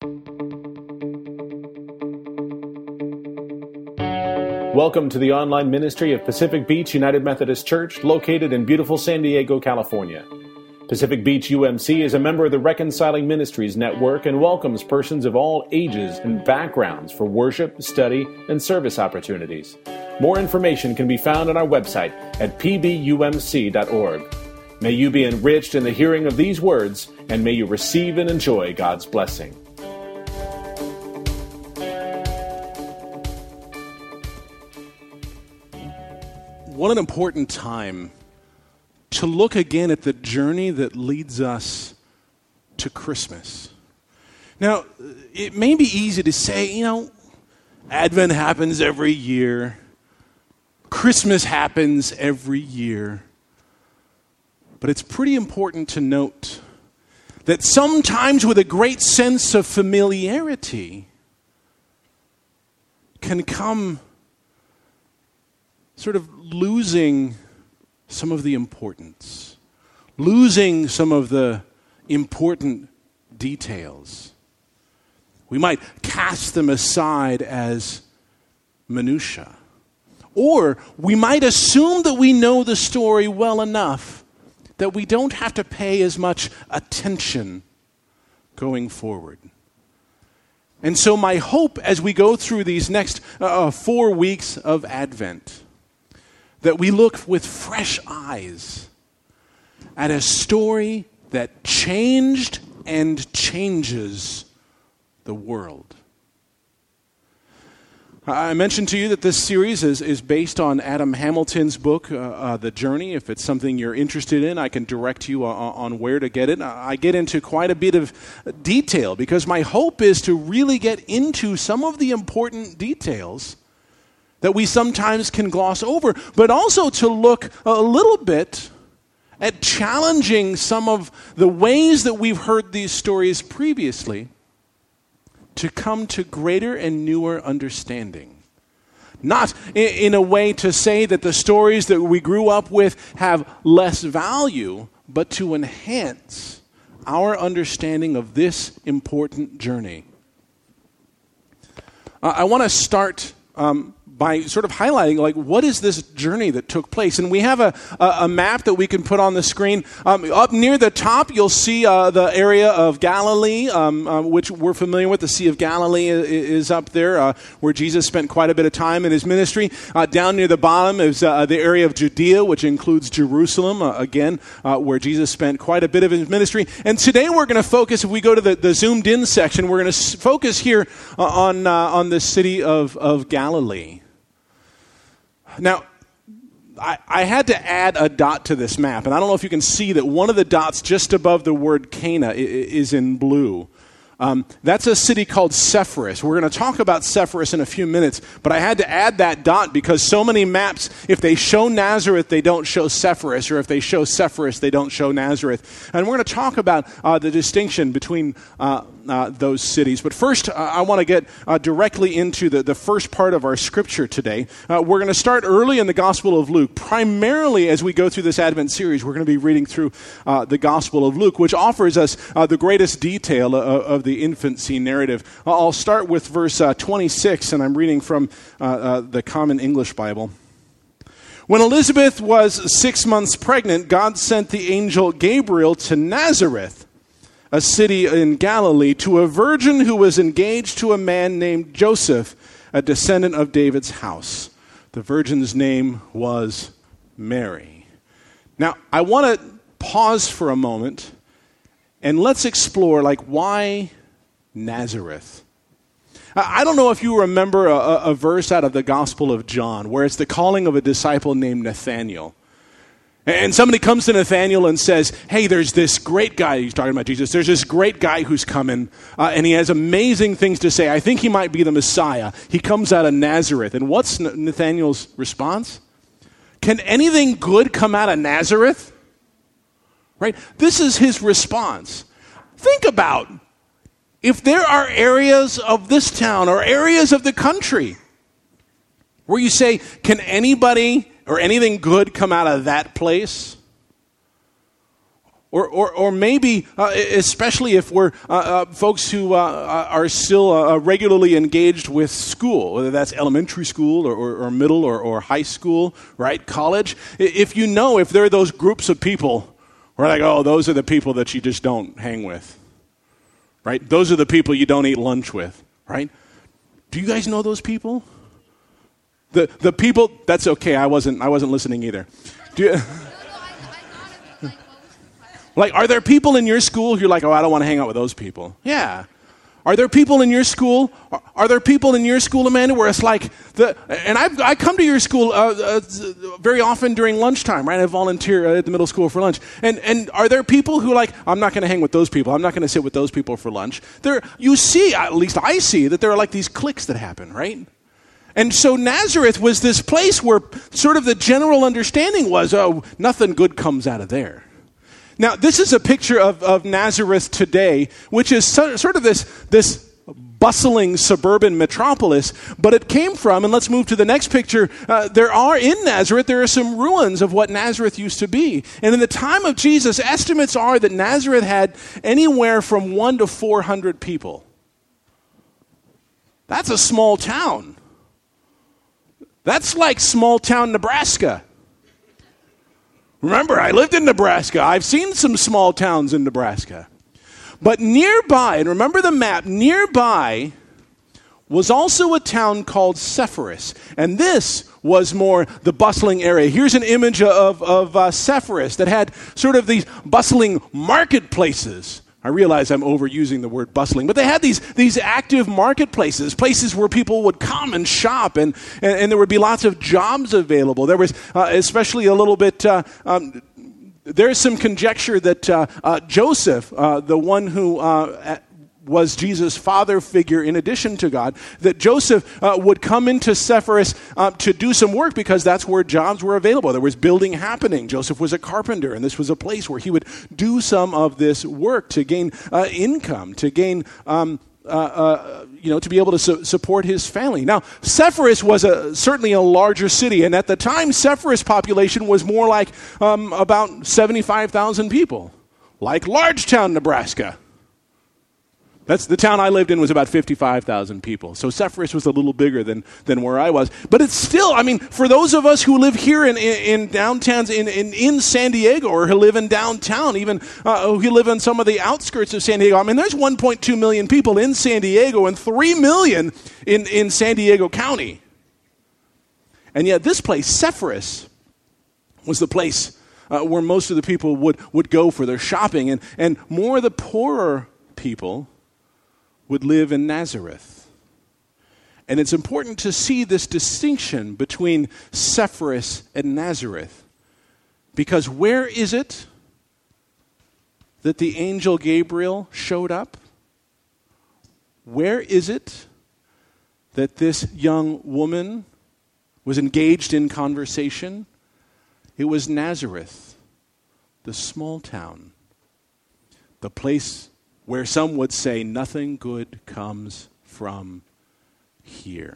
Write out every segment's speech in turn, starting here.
Welcome to the online ministry of Pacific Beach United Methodist Church, located in beautiful San Diego, California. Pacific Beach UMC is a member of the Reconciling Ministries Network and welcomes persons of all ages and backgrounds for worship, study, and service opportunities. More information can be found on our website at pbumc.org. May you be enriched in the hearing of these words, and may you receive and enjoy God's blessing. What an important time to look again at the journey that leads us to Christmas. Now, it may be easy to say, Advent happens every year. Christmas happens every year. But it's pretty important to note that sometimes with a great sense of familiarity can come sort of losing some of the importance, losing some of the important details. We might cast them aside as minutia. Or we might assume that we know the story well enough that we don't have to pay as much attention going forward. And so my hope as we go through these next 4 weeks of Advent, that we look with fresh eyes at a story that changed and changes the world. I mentioned to you that this series is based on Adam Hamilton's book, The Journey. If it's something you're interested in, I can direct you on where to get it. I get into quite a bit of detail because my hope is to really get into some of the important details that we sometimes can gloss over, but also to look a little bit at challenging some of the ways that we've heard these stories previously to come to greater and newer understanding. Not in a way to say that the stories that we grew up with have less value, but to enhance our understanding of this important journey. I want to start by sort of highlighting, what is this journey that took place? And we have a map that we can put on the screen. Up near the top, you'll see the area of Galilee, which we're familiar with. The Sea of Galilee is up there, where Jesus spent quite a bit of time in his ministry. Down near the bottom is the area of Judea, which includes Jerusalem, again, where Jesus spent quite a bit of his ministry. And today we're going to focus, if we go to the zoomed-in section, we're going to focus here on the city of Galilee. Now, I had to add a dot to this map, and I don't know if you can see that one of the dots just above the word Cana is in blue. That's a city called Sepphoris. We're going to talk about Sepphoris in a few minutes, but I had to add that dot because so many maps, if they show Nazareth, they don't show Sepphoris, or if they show Sepphoris, they don't show Nazareth. And we're going to talk about the distinction between those cities. But first, I want to get directly into the first part of our scripture today. We're going to start early in the Gospel of Luke. Primarily, as we go through this Advent series, we're going to be reading through the Gospel of Luke, which offers us the greatest detail of the infancy narrative. I'll start with verse 26, and I'm reading from the Common English Bible. When Elizabeth was 6 months pregnant, God sent the angel Gabriel to Nazareth, a city in Galilee, to a virgin who was engaged to a man named Joseph, a descendant of David's house. The virgin's name was Mary. Now, I want to pause for a moment and let's explore, why Nazareth? I don't know if you remember a verse out of the Gospel of John where it's the calling of a disciple named Nathanael. And somebody comes to Nathanael and says, hey, there's this great guy, he's talking about Jesus, there's this great guy who's coming, and he has amazing things to say. I think he might be the Messiah. He comes out of Nazareth. And what's Nathanael's response? Can anything good come out of Nazareth? Right? This is his response. Think about if there are areas of this town or areas of the country where you say, can anybody or anything good come out of that place? Or maybe, especially if we're folks who are still regularly engaged with school, whether that's elementary school or middle or high school, right, college. If there are those groups of people who are like, oh, those are the people that you just don't hang with, right? Those are the people you don't eat lunch with, right? Do you guys know those people? The people, that's okay, I wasn't listening either. Do you... Like, are there people in your school who you're like, oh, I don't want to hang out with those people? Yeah. Are there people in your school? Are there people in your school, Amanda, where it's like, I come to your school very often during lunchtime, right? I volunteer at the middle school for lunch. And are there people who like, I'm not going to hang with those people. I'm not going to sit with those people for lunch. You see, at least I see, that there are like these cliques that happen, right? And so Nazareth was this place where sort of the general understanding was, oh, nothing good comes out of there. Now, this is a picture of Nazareth today, which is sort of this bustling suburban metropolis, but it came from, and let's move to the next picture, there are some ruins of what Nazareth used to be. And in the time of Jesus, estimates are that Nazareth had anywhere from 1 to 400 people. That's a small town. That's like small town Nebraska. Remember, I lived in Nebraska. I've seen some small towns in Nebraska. But nearby, and remember the map, nearby was also a town called Sepphoris. And this was more the bustling area. Here's an image of Sepphoris that had sort of these bustling marketplaces. I realize I'm overusing the word bustling, but they had these active marketplaces, places where people would come and shop, and there would be lots of jobs available. There was especially a little bit, there's some conjecture that Joseph, the one who was Jesus' father figure in addition to God, that Joseph would come into Sepphoris to do some work because that's where jobs were available. There was building happening. Joseph was a carpenter, and this was a place where he would do some of this work to gain income, to gain, to be able to support his family. Now, Sepphoris was certainly a larger city, and at the time, Sepphoris' population was more like about 75,000 people, like Largetown, Nebraska. That's the town I lived in was about 55,000 people. So Sepphoris was a little bigger than where I was. But it's still, I mean, for those of us who live here in downtowns, in San Diego, or who live in downtown, even who live in some of the outskirts of San Diego, I mean, there's 1.2 million people in San Diego and 3 million in San Diego County. And yet this place, Sepphoris, was the place where most of the people would go for their shopping. And more of the poorer people would live in Nazareth. And it's important to see this distinction between Sepphoris and Nazareth. Because where is it that the angel Gabriel showed up? Where is it that this young woman was engaged in conversation? It was Nazareth, the small town, the place where some would say nothing good comes from here.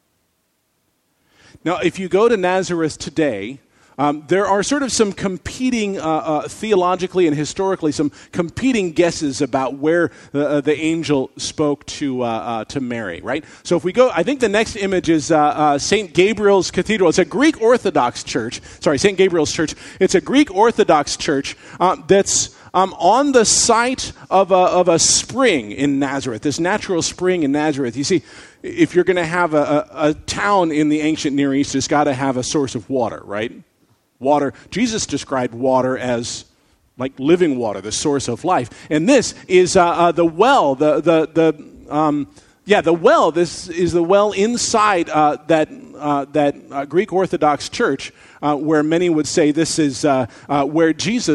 Now, if you go to Nazareth today, there are sort of some competing, theologically and historically, some competing guesses about where the angel spoke to Mary, right? So if we go, I think the next image is St. Gabriel's Cathedral. It's a Greek Orthodox church. Sorry, St. Gabriel's Church. It's a Greek Orthodox church that's on the site of a spring in Nazareth, this natural spring in Nazareth. You see, if you're going to have a town in the ancient Near East, it's got to have a source of water, right? Water. Jesus described water as like living water, the source of life. And this is the well, the well. This is the well inside that Greek Orthodox church, where many would say this is where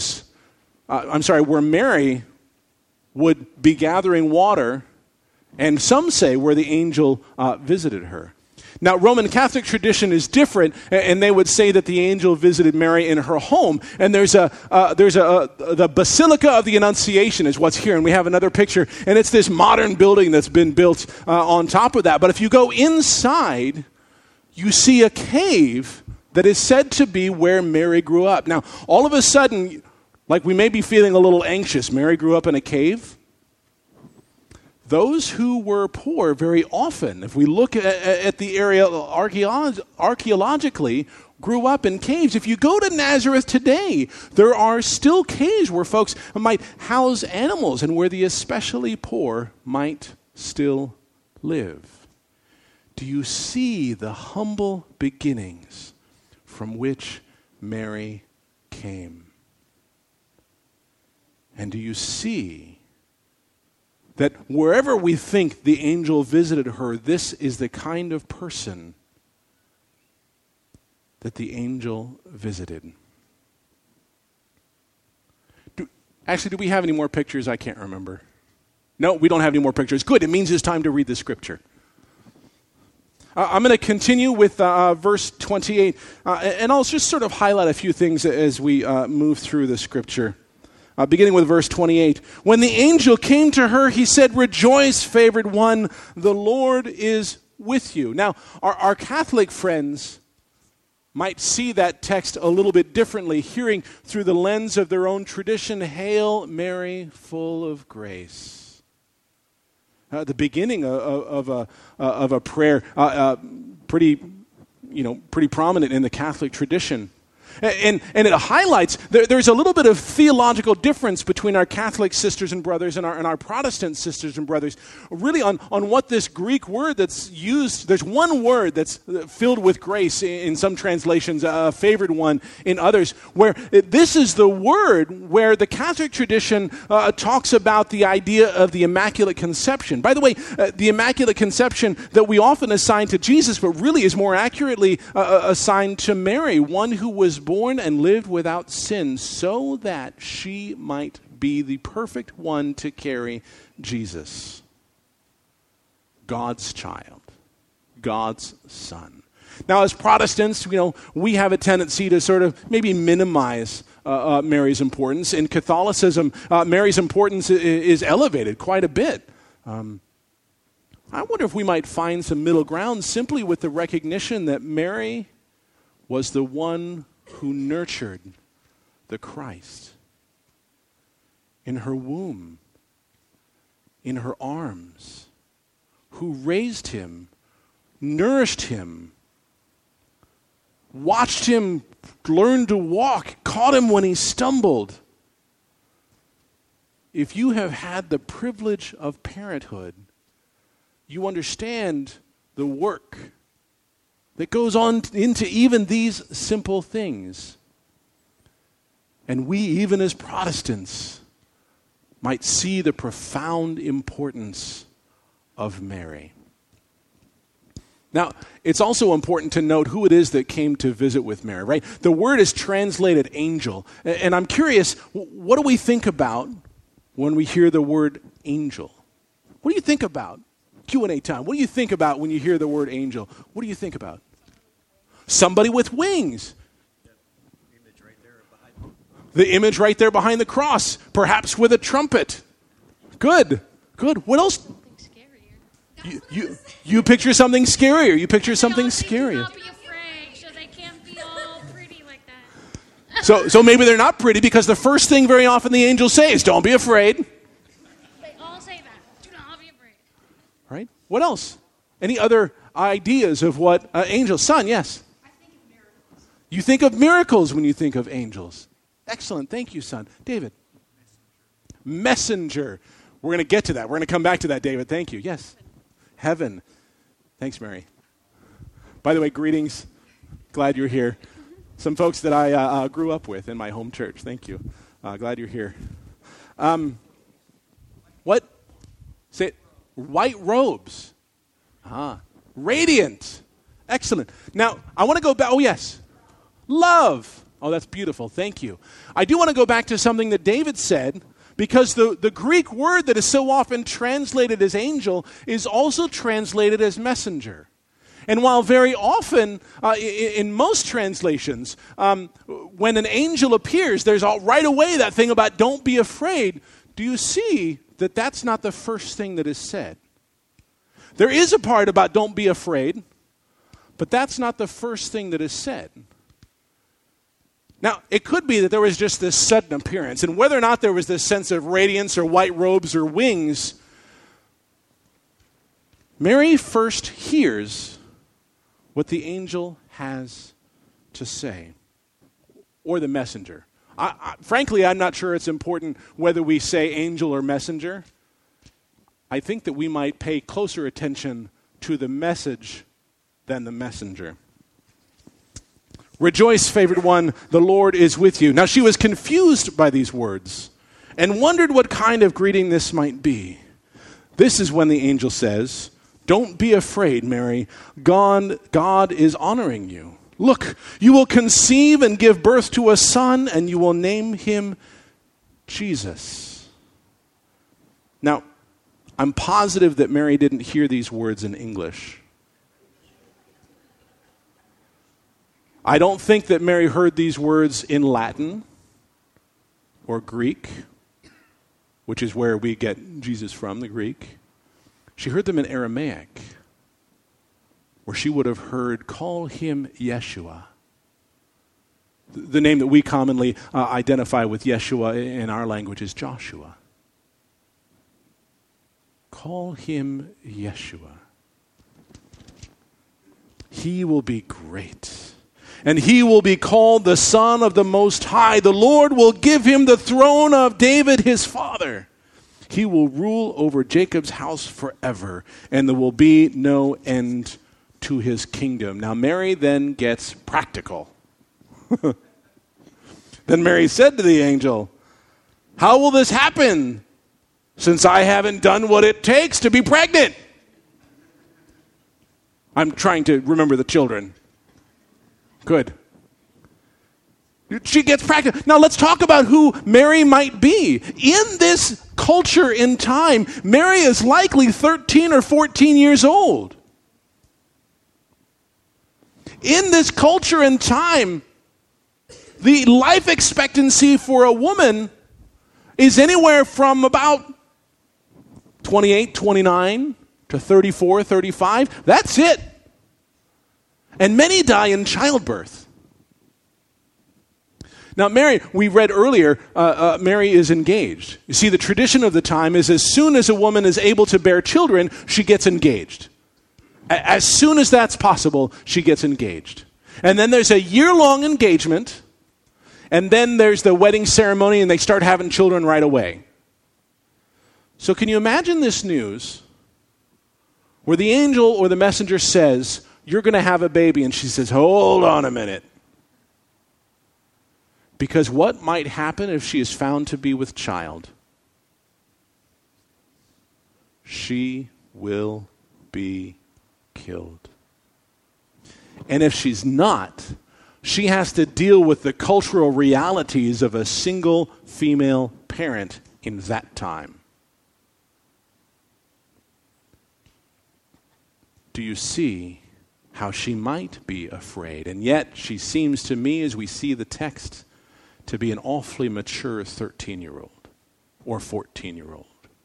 where Mary would be gathering water, and some say where the angel visited her. Now, Roman Catholic tradition is different, and they would say that the angel visited Mary in her home. And there's the Basilica of the Annunciation is what's here, and we have another picture, and it's this modern building that's been built on top of that. But if you go inside, you see a cave that is said to be where Mary grew up. Now, all of a sudden, Like we may be feeling a little anxious. Mary grew up in a cave. Those who were poor very often, if we look at the area archaeologically, grew up in caves. If you go to Nazareth today, there are still caves where folks might house animals and where the especially poor might still live. Do you see the humble beginnings from which Mary came? And do you see that wherever we think the angel visited her, this is the kind of person that the angel visited? Do we have any more pictures? I can't remember. No, we don't have any more pictures. Good, it means it's time to read the scripture. I'm going to continue with verse 28, and I'll just sort of highlight a few things as we move through the scripture. Beginning with verse 28. When the angel came to her, he said, "Rejoice, favored one, the Lord is with you." Now, our Catholic friends might see that text a little bit differently, hearing through the lens of their own tradition, "Hail Mary, full of grace." The beginning of a prayer, pretty prominent in the Catholic tradition. And it highlights, there's a little bit of theological difference between our Catholic sisters and brothers and our Protestant sisters and brothers, really on what this Greek word that's used. There's one word that's filled with grace in some translations, a favored one in others, where this is the word where the Catholic tradition talks about the idea of the Immaculate Conception. By the way, the Immaculate Conception that we often assign to Jesus, but really is more accurately assigned to Mary, one who was born and lived without sin so that she might be the perfect one to carry Jesus. God's child. God's son. Now, as Protestants, we have a tendency to sort of maybe minimize Mary's importance. In Catholicism, Mary's importance is elevated quite a bit. I wonder if we might find some middle ground simply with the recognition that Mary was the one who nurtured the Christ in her womb, in her arms, who raised him, nourished him, watched him learn to walk, caught him when he stumbled. If you have had the privilege of parenthood, you understand the work that goes on into even these simple things. And we, even as Protestants, might see the profound importance of Mary. Now, it's also important to note who it is that came to visit with Mary, right? The word is translated angel. And I'm curious, what do we think about when we hear the word angel? What do you think about? Q&A time. What do you think about when you hear the word angel? What do you think about? Somebody with wings. The image right there behind the cross, perhaps with a trumpet. Good. What else? You picture something scarier. You picture something scarier. Not be afraid, so they can't be all pretty like that. So maybe they're not pretty because the first thing very often the angels say is, "Don't be afraid." They all say that. Do not be afraid. Right? What else? Any other ideas of what angels? Son, yes. I think of miracles. You think of miracles when you think of angels. Excellent. Thank you, son. David. Messenger. We're going to get to that. We're going to come back to that, David. Thank you. Yes. Heaven. Thanks, Mary. By the way, greetings. Glad you're here. Some folks that I grew up with in my home church. Thank you. Glad you're here. What? Say it. White robes. Radiant. Excellent. Now, I want to go back. Oh, yes. Love. Oh, that's beautiful. Thank you. I do want to go back to something that David said, because the Greek word that is so often translated as angel is also translated as messenger. And while very often, in most translations, when an angel appears, there's right away that thing about don't be afraid. Do you see that that's not the first thing that is said? There is a part about don't be afraid, but that's not the first thing that is said. Now, it could be that there was just this sudden appearance, and whether or not there was this sense of radiance or white robes or wings, Mary first hears what the angel has to say, or the messenger. Frankly, I'm not sure it's important whether we say angel or messenger. I think that we might pay closer attention to the message than the messenger. Rejoice, favored one, the Lord is with you. Now she was confused by these words and wondered what kind of greeting this might be. This is when the angel says, don't be afraid, Mary. God is honoring you. Look, you will conceive and give birth to a son, and you will name him Jesus. Now, I'm positive that Mary didn't hear these words in English. I don't think that Mary heard these words in Latin or Greek, which is where we get Jesus from, the Greek. She heard them in Aramaic, where she would have heard, call him Yeshua. The name that we commonly identify with Yeshua in our language is Joshua. Call him Yeshua. He will be great, and he will be called the Son of the Most High. The Lord will give him the throne of David his father. He will rule over Jacob's house forever, and there will be no end to his kingdom. Now Mary then gets practical. Then Mary said to the angel, how will this happen, since I haven't done what it takes to be pregnant? I'm trying to remember the children. Good. She gets practical. Now let's talk about who Mary might be. In this culture in time, Mary is likely 13 or 14 years old. In this culture and time, the life expectancy for a woman is anywhere from about 28, 29 to 34, 35. That's it. And many die in childbirth. Now, Mary, we read earlier, Mary is engaged. You see, the tradition of the time is as soon as a woman is able to bear children, she gets engaged. As soon as that's possible, she gets engaged. And then there's a year-long engagement, and then there's the wedding ceremony, and they start having children right away. So can you imagine this news where the angel or the messenger says, you're going to have a baby, and she says, hold on a minute. Because what might happen if she is found to be with child? She will be killed. And if she's not, she has to deal with the cultural realities of a single female parent in that time. Do you see how she might be afraid? And yet she seems to me, as we see the text, to be an awfully mature 13-year-old or 14-year-old.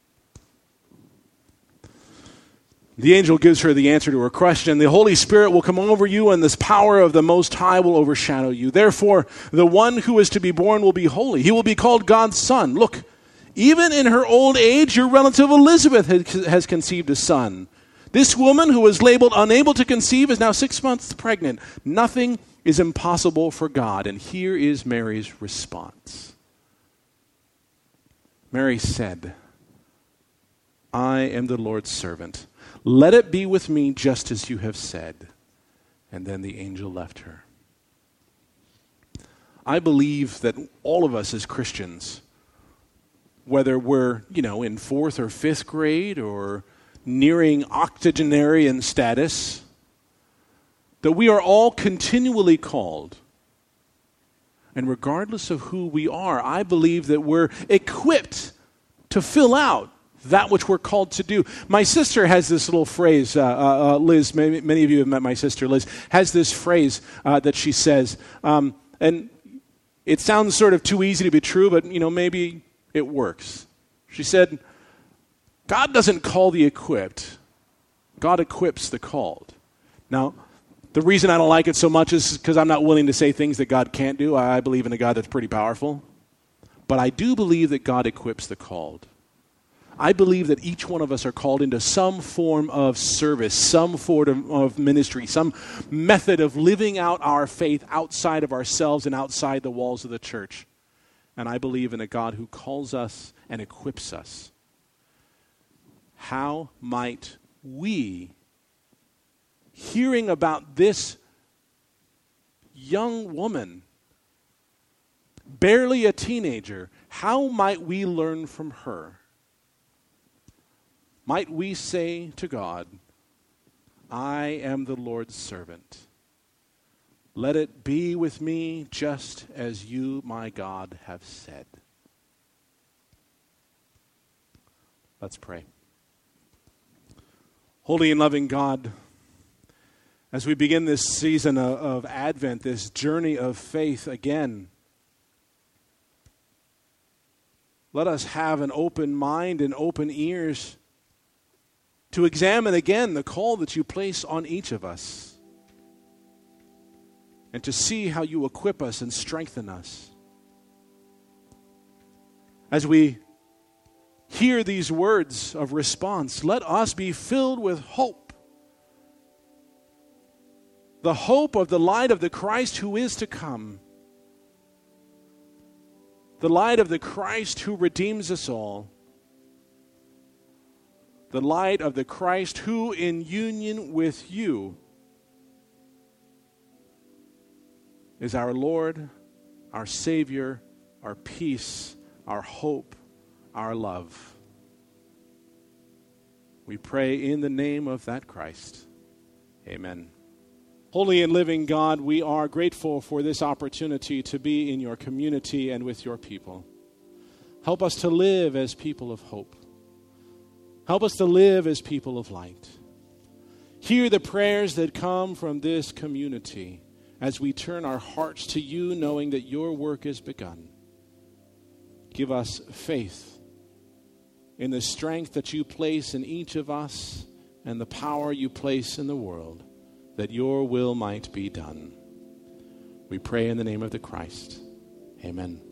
The angel gives her the answer to her question. The Holy Spirit will come over you, and this power of the Most High will overshadow you. Therefore, the one who is to be born will be holy. He will be called God's Son. Look, even in her old age, your relative Elizabeth has conceived a son. This woman who was labeled unable to conceive is now 6 months pregnant. Nothing is impossible for God. And here is Mary's response. Mary said, I am the Lord's servant. Let it be with me just as you have said. And then the angel left her. I believe that all of us as Christians, whether we're, in 4th or 5th grade or nearing octogenarian status, that we are all continually called. And regardless of who we are, I believe that we're equipped to fill out that which we're called to do. My sister has this little phrase, Liz, many of you have met my sister Liz, has this phrase that she says, and it sounds sort of too easy to be true, but maybe it works. She said, God doesn't call the equipped, God equips the called. Now, The reason I don't like it so much is because I'm not willing to say things that God can't do. I believe in a God that's pretty powerful. But I do believe that God equips the called. I believe that each one of us are called into some form of service, some form of ministry, some method of living out our faith outside of ourselves and outside the walls of the church. And I believe in a God who calls us and equips us. How might we, hearing about this young woman, barely a teenager, how might we learn from her? Might we say to God, I am the Lord's servant. Let it be with me just as you, my God, have said. Let's pray. Holy and loving God, as we begin this season of Advent, this journey of faith again, let us have an open mind and open ears to examine again the call that you place on each of us and to see how you equip us and strengthen us. As we hear these words of response, let us be filled with hope. The hope of the light of the Christ who is to come. The light of the Christ who redeems us all. The light of the Christ who, in union with you, is our Lord, our Savior, our peace, our hope, our love. We pray in the name of that Christ. Amen. Holy and living God, we are grateful for this opportunity to be in your community and with your people. Help us to live as people of hope. Help us to live as people of light. Hear the prayers that come from this community as we turn our hearts to you, knowing that your work is begun. Give us faith in the strength that you place in each of us and the power you place in the world, that your will might be done. We pray in the name of the Christ. Amen.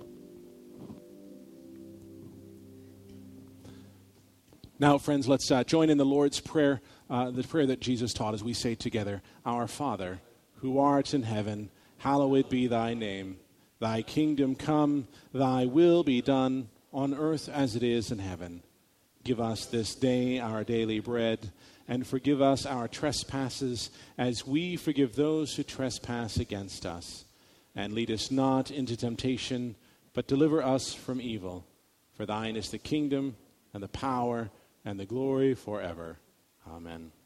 Now, friends, let's join in the Lord's Prayer, the prayer that Jesus taught as we say together, Our Father, who art in heaven, hallowed be thy name. Thy kingdom come, thy will be done, on earth as it is in heaven. Give us this day our daily bread, and forgive us our trespasses, as we forgive those who trespass against us. And lead us not into temptation, but deliver us from evil. For thine is the kingdom, and the power, and the glory forever. Amen.